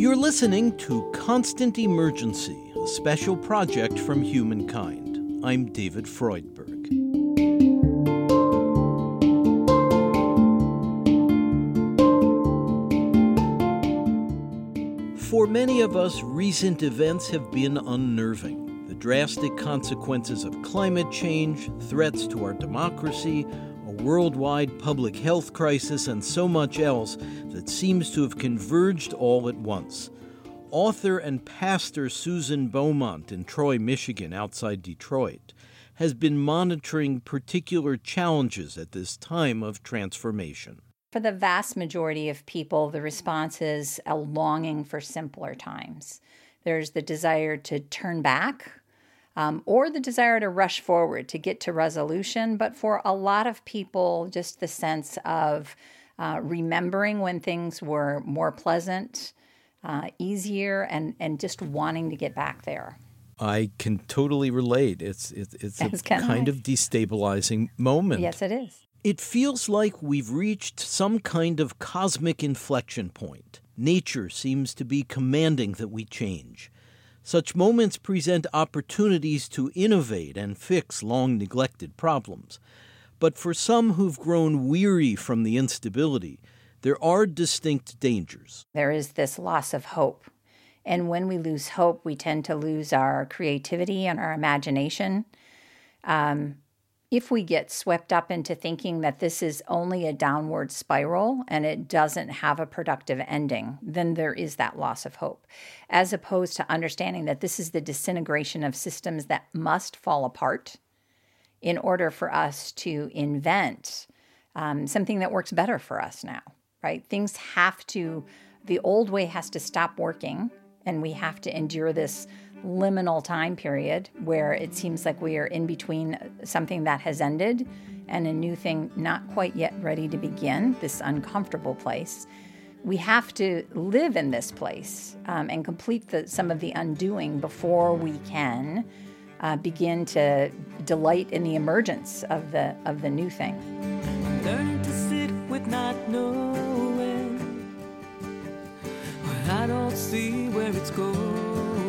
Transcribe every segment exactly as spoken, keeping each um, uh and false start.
You're listening to Constant Emergency, a special project from Humankind. I'm David Freudberg. For many of us, recent events have been unnerving. The drastic consequences of climate change, threats to our democracy, a worldwide public health crisis, and so much else that seems to have converged all at once. Author and pastor Susan Beaumont in Troy, Michigan, outside Detroit, has been monitoring particular challenges at this time of transformation. For the vast majority of people, the response is a longing for simpler times. There's the desire to turn back, um, or the desire to rush forward to get to resolution. But for a lot of people, just the sense of uh, remembering when things were more pleasant, uh, easier, and, and just wanting to get back there. I can totally relate. It's, it's, it's a kind kind of of destabilizing moment. Yes, it is. It feels like we've reached some kind of cosmic inflection point. Nature seems to be commanding that we change. Such moments present opportunities to innovate and fix long-neglected problems. But for some who've grown weary from the instability, there are distinct dangers. There is this loss of hope. And when we lose hope, we tend to lose our creativity and our imagination. Um, If we get swept up into thinking that this is only a downward spiral and it doesn't have a productive ending, then there is that loss of hope, as opposed to understanding that this is the disintegration of systems that must fall apart in order for us to invent um, something that works better for us now, right? Things have to, the old way has to stop working, and we have to endure this liminal time period where it seems like we are in between something that has ended and a new thing not quite yet ready to begin, this uncomfortable place. We have to live in this place um, and complete the, some of the undoing before we can uh, begin to delight in the emergence of the of the new thing. Learning to sit with not knowing when I don't see where it's going.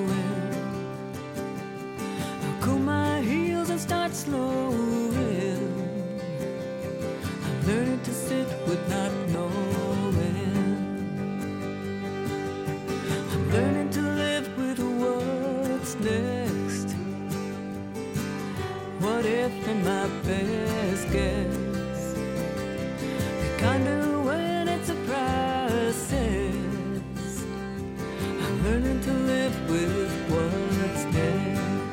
Cool my heels and start slowing. I'm learning to sit with not knowing. I'm learning to live with what's next. What if in my best guess? The kind of when it's a process. I'm learning to live with what's next.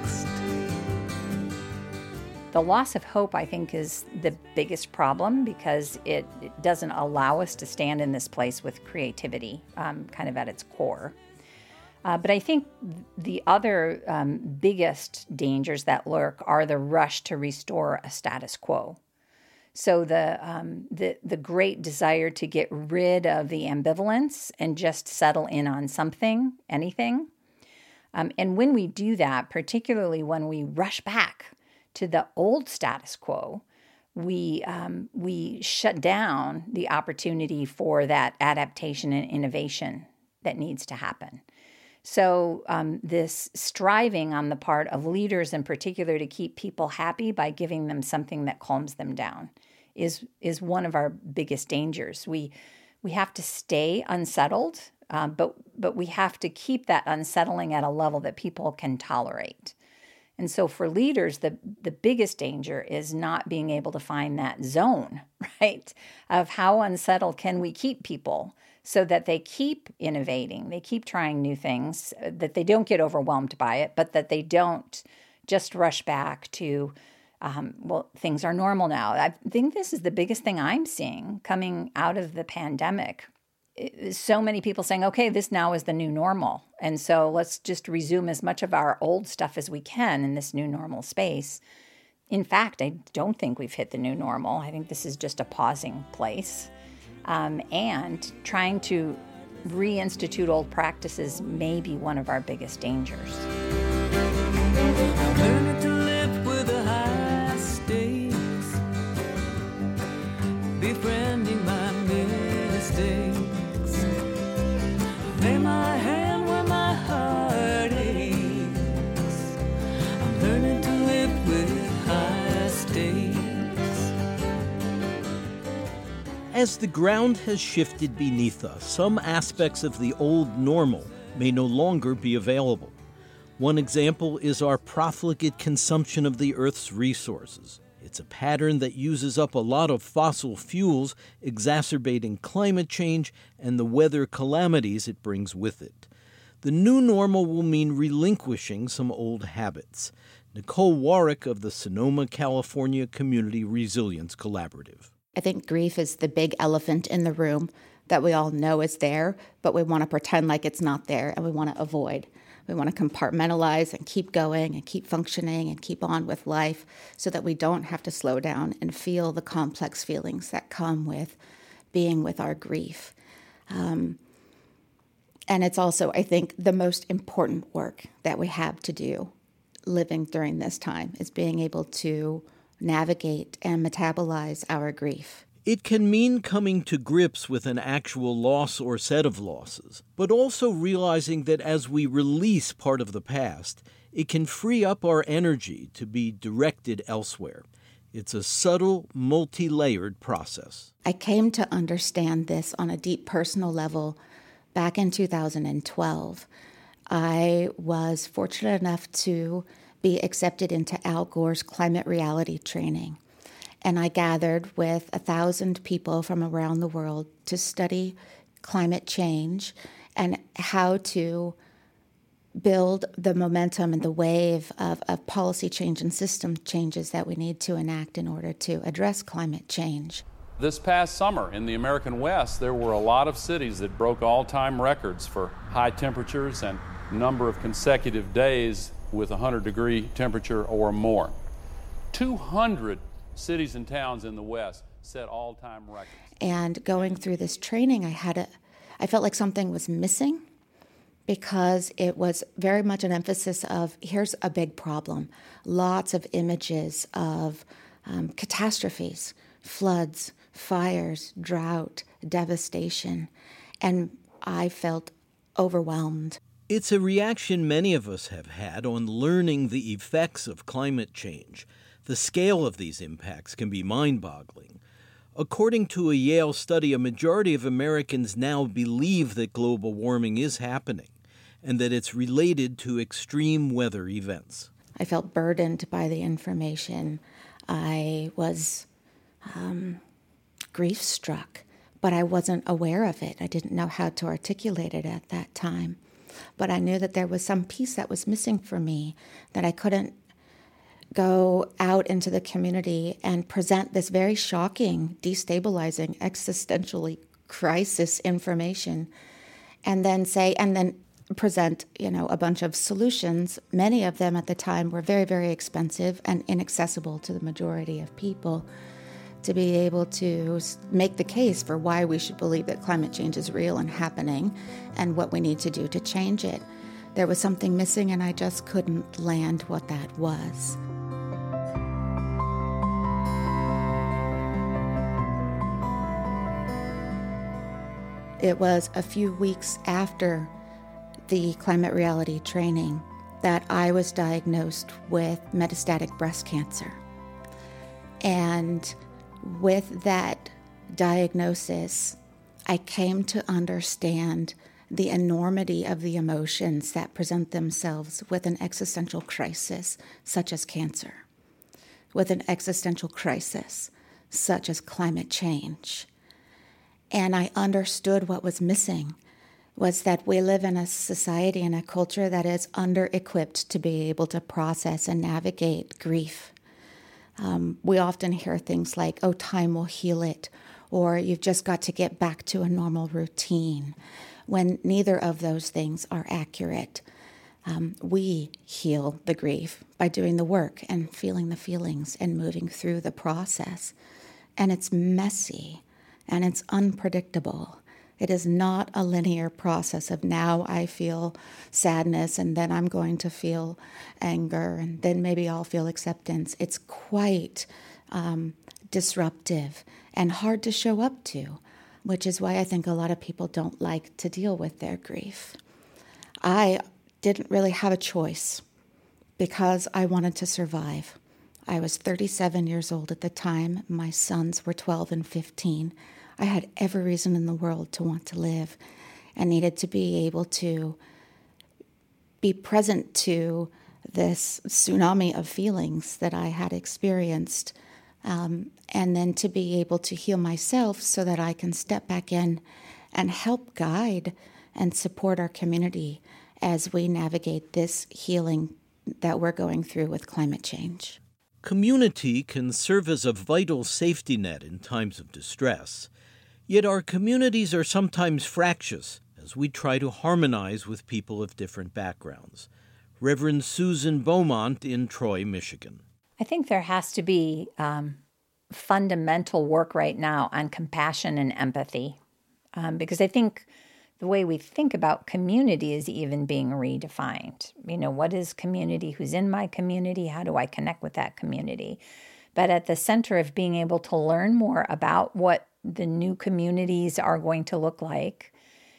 The loss of hope, I think, is the biggest problem because it, it doesn't allow us to stand in this place with creativity um, kind of at its core. Uh, but I think the other um, biggest dangers that lurk are the rush to restore a status quo. So the, um, the, the great desire to get rid of the ambivalence and just settle in on something, anything. Um, and when we do that, particularly when we rush back to the old status quo, we um, we shut down the opportunity for that adaptation and innovation that needs to happen. So um, this striving on the part of leaders in particular to keep people happy by giving them something that calms them down is is one of our biggest dangers. We we have to stay unsettled, uh, but but we have to keep that unsettling at a level that people can tolerate. And so for leaders, the, the biggest danger is not being able to find that zone, right, of how unsettled can we keep people so that they keep innovating, they keep trying new things, that they don't get overwhelmed by it, but that they don't just rush back to, um, well, things are normal now. I think this is the biggest thing I'm seeing coming out of the pandemic. So many people saying, okay, this now is the new normal. And so let's just resume as much of our old stuff as we can in this new normal space. In fact, I don't think we've hit the new normal. I think this is just a pausing place. Um, and trying to reinstitute old practices may be one of our biggest dangers. Learning to live with the high stakes, befriending my mistakes. Lay my hand As the ground has shifted beneath us, some aspects of the old normal may no longer be available. One example is our profligate consumption of the Earth's resources. It's a pattern that uses up a lot of fossil fuels, exacerbating climate change and the weather calamities it brings with it. The new normal will mean relinquishing some old habits. Nicole Warwick of the Sonoma, California Community Resilience Collaborative. I think grief is the big elephant in the room that we all know is there, but we want to pretend like it's not there and we want to avoid. We want to compartmentalize and keep going and keep functioning and keep on with life so that we don't have to slow down and feel the complex feelings that come with being with our grief. Um, and it's also, I think, the most important work that we have to do living during this time is being able to navigate and metabolize our grief. It can mean coming to grips with an actual loss or set of losses, but also realizing that as we release part of the past, it can free up our energy to be directed elsewhere. It's a subtle, multi-layered process. I came to understand this on a deep personal level back in two thousand twelve. I was fortunate enough to be accepted into Al Gore's climate reality training. And I gathered with a thousand people from around the world to study climate change and how to build the momentum and the wave of, of policy change and system changes that we need to enact in order to address climate change. This past summer in the American West, there were a lot of cities that broke all-time records for high temperatures and number of consecutive days with one hundred degree temperature or more. two hundred cities and towns in the West set all-time records. And going through this training, I had a, I felt like something was missing because it was very much an emphasis of here's a big problem. Lots of images of um, catastrophes, floods, fires, drought, devastation. And I felt overwhelmed. It's a reaction many of us have had on learning the effects of climate change. The scale of these impacts can be mind-boggling. According to a Yale study, a majority of Americans now believe that global warming is happening and that it's related to extreme weather events. I felt burdened by the information. I was um, grief-struck, but I wasn't aware of it. I didn't know how to articulate it at that time. But I knew that there was some piece that was missing for me, that I couldn't go out into the community and present this very shocking, destabilizing, existentially crisis information, and then say, and then present, you know, a bunch of solutions. Many of them at the time were very, very expensive and inaccessible to the majority of people, to be able to make the case for why we should believe that climate change is real and happening and what we need to do to change it. There was something missing, and I just couldn't land what that was. It was a few weeks after the climate reality training that I was diagnosed with metastatic breast cancer. And with that diagnosis, I came to understand the enormity of the emotions that present themselves with an existential crisis such as cancer, with an existential crisis such as climate change. And I understood what was missing was that we live in a society and a culture that is under-equipped to be able to process and navigate grief. Um, we often hear things like, oh, time will heal it, or you've just got to get back to a normal routine, when neither of those things are accurate. Um, we heal the grief by doing the work and feeling the feelings and moving through the process. And it's messy and it's unpredictable. It is not a linear process of now I feel sadness and then I'm going to feel anger and then maybe I'll feel acceptance. It's quite um, disruptive and hard to show up to, which is why I think a lot of people don't like to deal with their grief. I didn't really have a choice because I wanted to survive. I was thirty-seven years old at the time. My sons were twelve and fifteen. I had every reason in the world to want to live and needed to be able to be present to this tsunami of feelings that I had experienced, um, and then to be able to heal myself so that I can step back in and help guide and support our community as we navigate this healing that we're going through with climate change. Community can serve as a vital safety net in times of distress, yet our communities are sometimes fractious as we try to harmonize with people of different backgrounds. Reverend Susan Beaumont in Troy, Michigan. I think there has to be um, fundamental work right now on compassion and empathy, um, because I think the way we think about community is even being redefined. You know, what is community? Who's in my community? How do I connect with that community? But at the center of being able to learn more about what the new communities are going to look like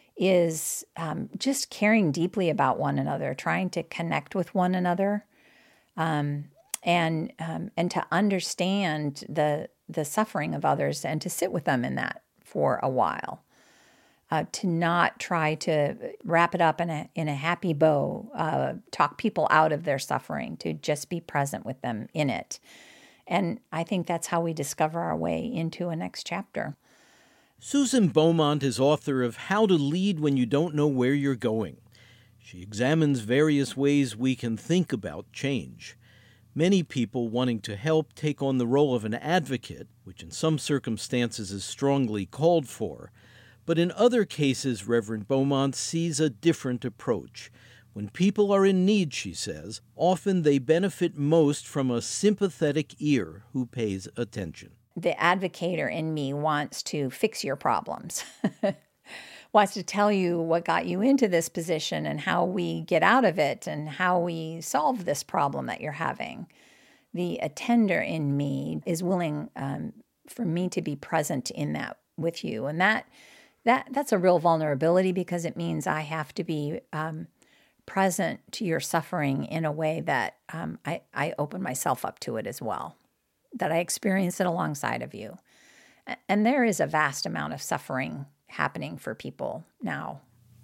is um, just caring deeply about one another, trying to connect with one another, um, and um, and to understand the the suffering of others and to sit with them in that for a while. Uh, to not try to wrap it up in a in a happy bow, uh, talk people out of their suffering, to just be present with them in it. And I think that's how we discover our way into a next chapter. Susan Beaumont is author of How to Lead When You Don't Know Where You're Going. She examines various ways we can think about change. Many people wanting to help take on the role of an advocate, which in some circumstances is strongly called for. But in other cases, Reverend Beaumont sees a different approach. When people are in need, she says, often they benefit most from a sympathetic ear who pays attention. The advocator in me wants to fix your problems, wants to tell you what got you into this position and how we get out of it and how we solve this problem that you're having. The attender in me is willing um, for me to be present in that with you. And that that that's a real vulnerability, because it means I have to be um, present to your suffering in a way that um, I, I open myself up to it as well, that I experience it alongside of you. And there is a vast amount of suffering happening for people now.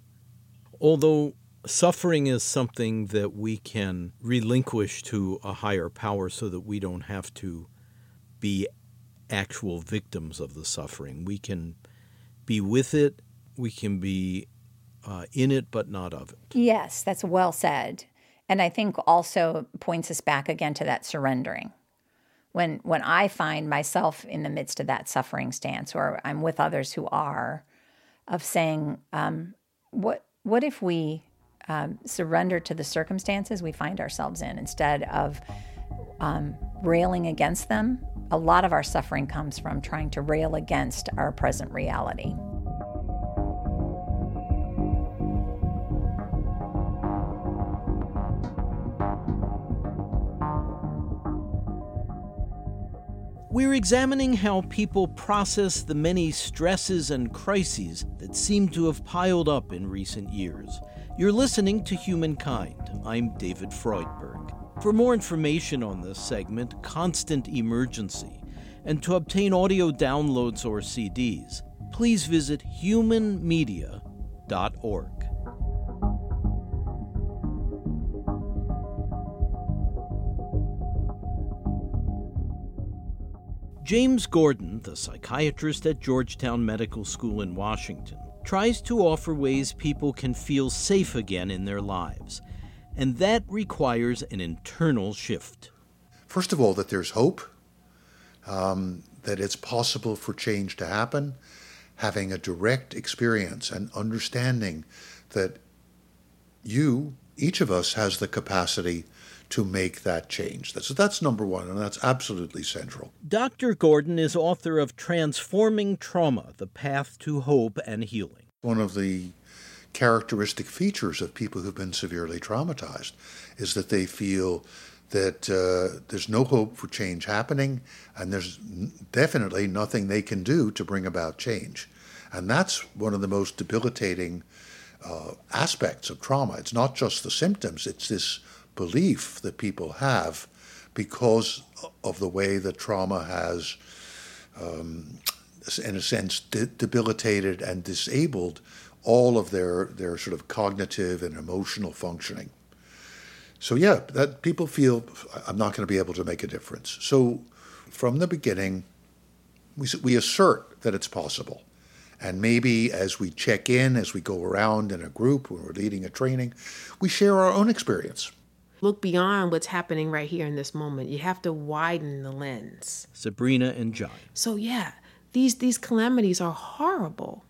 Although suffering is something that we can relinquish to a higher power so that we don't have to be actual victims of the suffering. We can be with it, we can be uh, in it, but not of it. Yes, that's well said. And I think also points us back again to that surrendering. When when I find myself in the midst of that suffering stance, or I'm with others who are, of saying, um, what what if we um, surrender to the circumstances we find ourselves in instead of um, railing against them? A lot of our suffering comes from trying to rail against our present reality. We're examining how people process the many stresses and crises that seem to have piled up in recent years. You're listening to Humankind. I'm David Freudberg. For more information on this segment, Constant Emergency, and to obtain audio downloads or C Ds, please visit human media dot org. James Gordon, the psychiatrist at Georgetown Medical School in Washington, tries to offer ways people can feel safe again in their lives, and that requires an internal shift. First of all, that there's hope, um, that it's possible for change to happen, having a direct experience and understanding that you, each of us, has the capacity to make that change. So that's number one, and that's absolutely central. Doctor Gordon is author of Transforming Trauma, The Path to Hope and Healing. One of the characteristic features of people who've been severely traumatized is that they feel that uh, there's no hope for change happening, and there's definitely nothing they can do to bring about change. And that's one of the most debilitating uh, aspects of trauma. It's not just the symptoms, it's this belief that people have because of the way that trauma has um, in a sense, de- debilitated and disabled all of their, their sort of cognitive and emotional functioning. So yeah, that people feel, I'm not going to be able to make a difference. So from the beginning, we, we assert that it's possible. And maybe as we check in, as we go around in a group, when we're leading a training, we share our own experience. Look beyond what's happening right here in this moment. You have to widen the lens. Sabrina and Jai. So yeah, these, these calamities are horrible.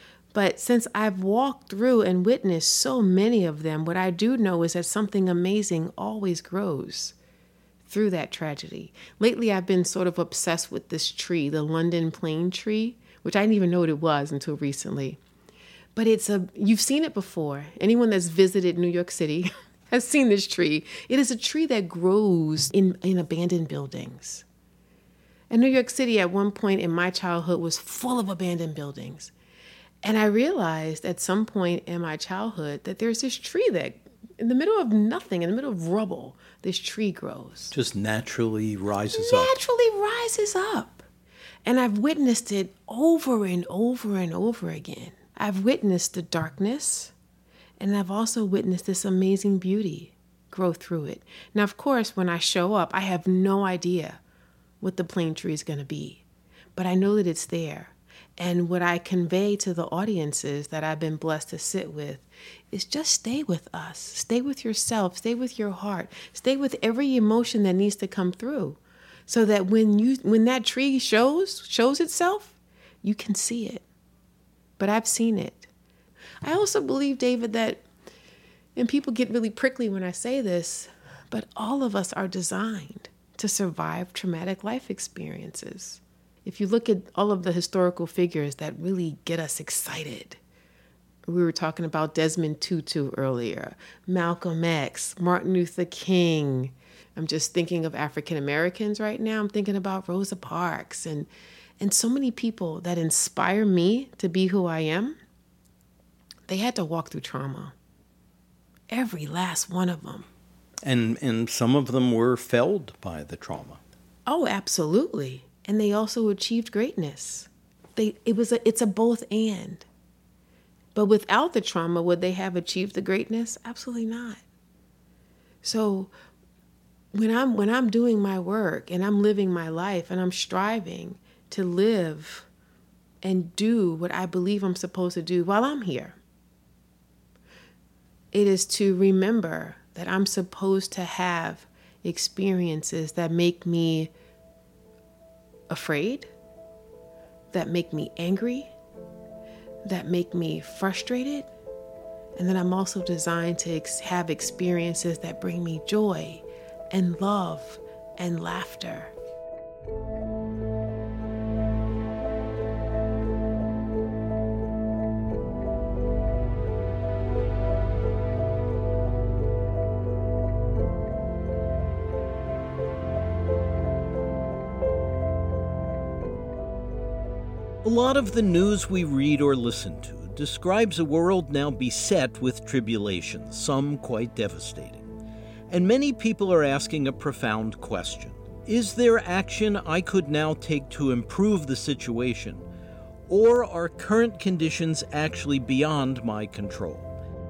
But since I've walked through and witnessed so many of them, what I do know is that something amazing always grows through that tragedy. Lately, I've been sort of obsessed with this tree, the London plane tree, which I didn't even know what it was until recently. But it's a, you've seen it before. Anyone that's visited New York City has seen this tree. It is a tree that grows in, in abandoned buildings. And New York City at one point in my childhood was full of abandoned buildings. And I realized at some point in my childhood that there's this tree that in the middle of nothing, in the middle of rubble, this tree grows. Just naturally rises up. Naturally rises up. And I've witnessed it over and over and over again. I've witnessed the darkness, and I've also witnessed this amazing beauty grow through it. Now, of course, when I show up, I have no idea what the plane tree is going to be, but I know that it's there. And what I convey to the audiences that I've been blessed to sit with is just stay with us. Stay with yourself. Stay with your heart. Stay with every emotion that needs to come through, so that when you when that tree shows shows itself, you can see it. But I've seen it. I also believe, David, that, and people get really prickly when I say this, but all of us are designed to survive traumatic life experiences. If you look at all of the historical figures that really get us excited, we were talking about Desmond Tutu earlier, Malcolm X, Martin Luther King. I'm just thinking of African Americans right now. I'm thinking about Rosa Parks and, and so many people that inspire me to be who I am. They had to walk through trauma. Every last one of them. And and some of them were felled by the trauma. Oh, absolutely. And they also achieved greatness. They it was a it's a both and. But without the trauma, would they have achieved the greatness? Absolutely not. So when I'm when I'm doing my work and I'm living my life and I'm striving to live and do what I believe I'm supposed to do while I'm here, it is to remember that I'm supposed to have experiences that make me afraid, that make me angry, that make me frustrated, and then I'm also designed to ex- have experiences that bring me joy and love and laughter. A lot of the news we read or listen to describes a world now beset with tribulations, some quite devastating. And many people are asking a profound question. Is there action I could now take to improve the situation, or are current conditions actually beyond my control?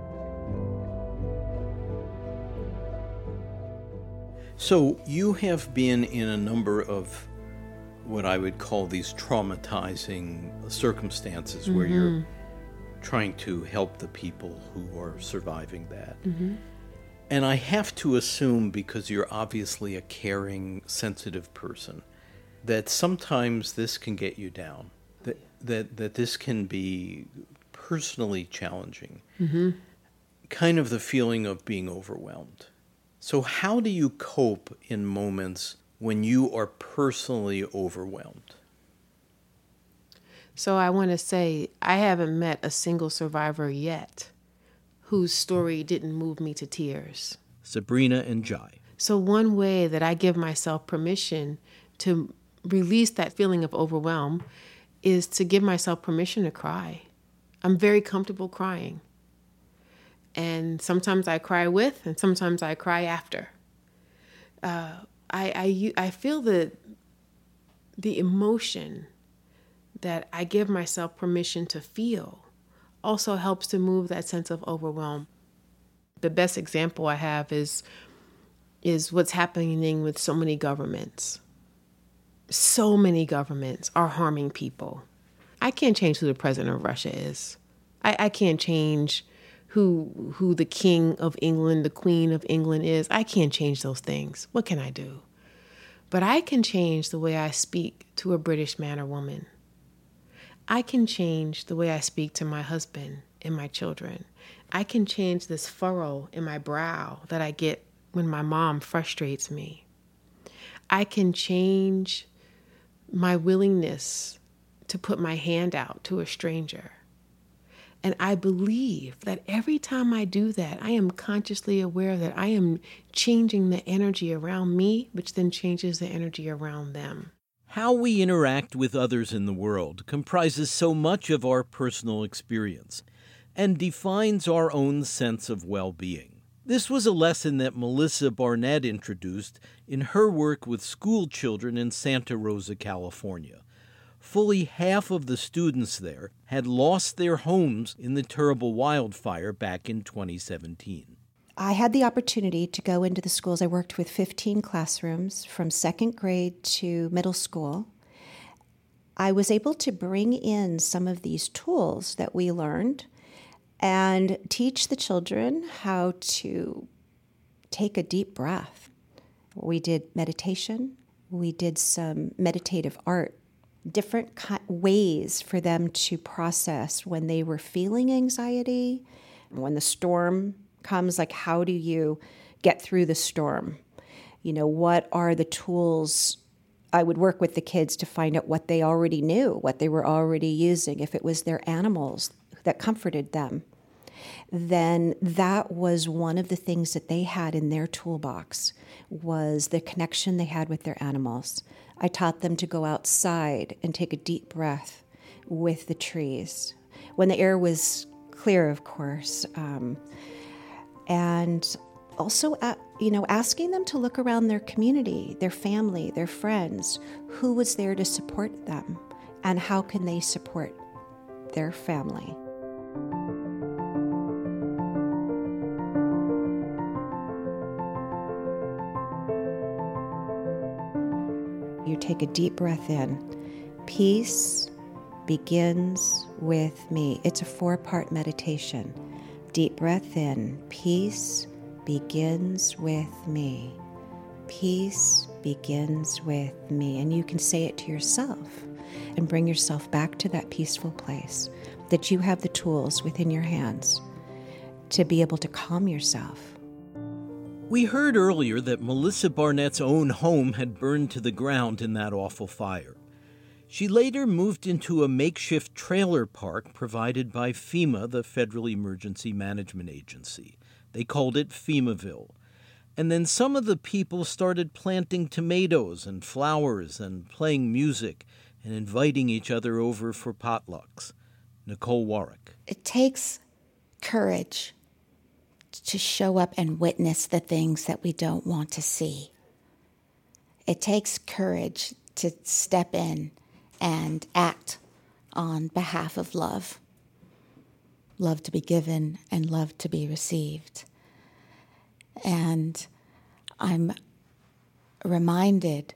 So you have been in a number of what I would call these traumatizing circumstances mm-hmm. where you're trying to help the people who are surviving that. Mm-hmm. And I have to assume, because you're obviously a caring, sensitive person, that sometimes this can get you down, that that, that this can be personally challenging, mm-hmm. kind of the feeling of being overwhelmed. So how do you cope in moments when you are personally overwhelmed? So I want to say I haven't met a single survivor yet whose story didn't move me to tears. Sabrina and Jai. So one way that I give myself permission to release that feeling of overwhelm is to give myself permission to cry. I'm very comfortable crying. And sometimes I cry with, and sometimes I cry after. Uh, I, I, I feel the, the emotion that I give myself permission to feel also helps to move that sense of overwhelm. The best example I have is, is what's happening with so many governments. So many governments are harming people. I can't change who the president of Russia is. I, I can't change who who the king of England, the queen of England is. I can't change those things. What can I do? But I can change the way I speak to a British man or woman. I can change the way I speak to my husband and my children. I can change this furrow in my brow that I get when my mom frustrates me. I can change my willingness to put my hand out to a stranger. And I believe that every time I do that, I am consciously aware that I am changing the energy around me, which then changes the energy around them. How we interact with others in the world comprises so much of our personal experience and defines our own sense of well-being. This was a lesson that Melissa Barnett introduced in her work with school children in Santa Rosa, California. Fully half of the students there had lost their homes in the terrible wildfire back in twenty seventeen. I had the opportunity to go into the schools. I worked with fifteen classrooms from second grade to middle school. I was able to bring in some of these tools that we learned and teach the children how to take a deep breath. We did meditation. We did some meditative art, different ways for them to process when they were feeling anxiety, when the storm comes, like how do you get through the storm? You know, what are the tools? I would work with the kids to find out what they already knew, what they were already using. If it was their animals that comforted them, then that was one of the things that they had in their toolbox, was the connection they had with their animals. I taught them to go outside and take a deep breath with the trees, when the air was clear, of course. Um, and also, uh, you know, asking them to look around their community, their family, their friends, who was there to support them, and how can they support their family. You take a deep breath in. Peace begins with me. It's a four-part meditation. Deep breath in. Peace begins with me. Peace begins with me. And you can say it to yourself and bring yourself back to that peaceful place, that you have the tools within your hands to be able to calm yourself. We heard earlier that Melissa Barnett's own home had burned to the ground in that awful fire. She later moved into a makeshift trailer park provided by FEMA, the Federal Emergency Management Agency. They called it FEMAville. And then some of the people started planting tomatoes and flowers and playing music and inviting each other over for potlucks. Nicole Warwick. It takes courage to show up and witness the things that we don't want to see. It takes courage to step in and act on behalf of love. Love to be given and love to be received. And I'm reminded,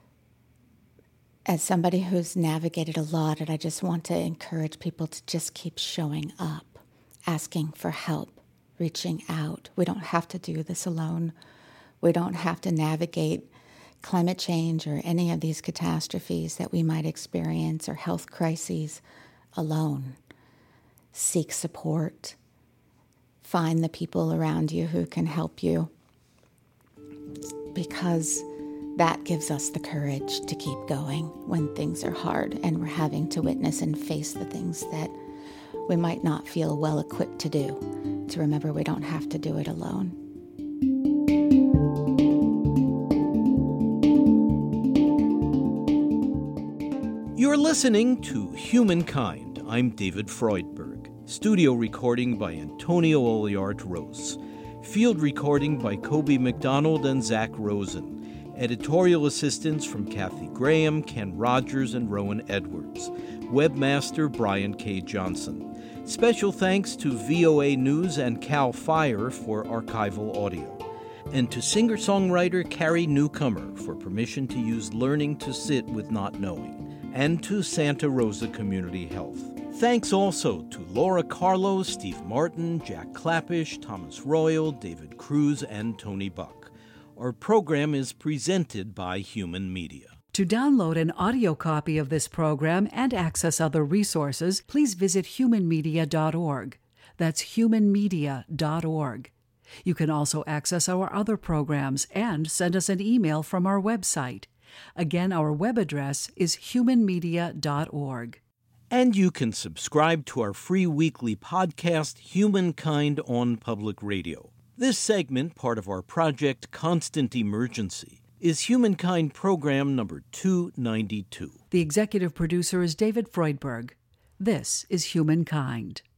as somebody who's navigated a lot, and I just want to encourage people to just keep showing up, asking for help, reaching out. We don't have to do this alone. We don't have to navigate climate change or any of these catastrophes that we might experience or health crises alone. Seek support. Find the people around you who can help you, because that gives us the courage to keep going when things are hard and we're having to witness and face the things that we might not feel well equipped to do, to remember we don't have to do it alone. You're listening to Humankind. I'm David Freudberg. Studio recording by Antonio Oliart Rose. Field recording by Kobe McDonald and Zach Rosen. Editorial assistance from Kathy Graham, Ken Rogers, and Rowan Edwards. Webmaster Brian K. Johnson. Special thanks to V O A News and Cal Fire for archival audio. And to singer-songwriter Carrie Newcomer for permission to use Learning to Sit with Not Knowing. And to Santa Rosa Community Health. Thanks also to Laura Carlo, Steve Martin, Jack Clappish, Thomas Royal, David Cruz, and Tony Buck. Our program is presented by Human Media. To download an audio copy of this program and access other resources, please visit human media dot org. That's human media dot org. You can also access our other programs and send us an email from our website. Again, our web address is human media dot org. And you can subscribe to our free weekly podcast, Humankind on Public Radio. This segment, part of our project Constant Emergency, is Humankind program number two ninety-two. The executive producer is David Freudberg. This is Humankind.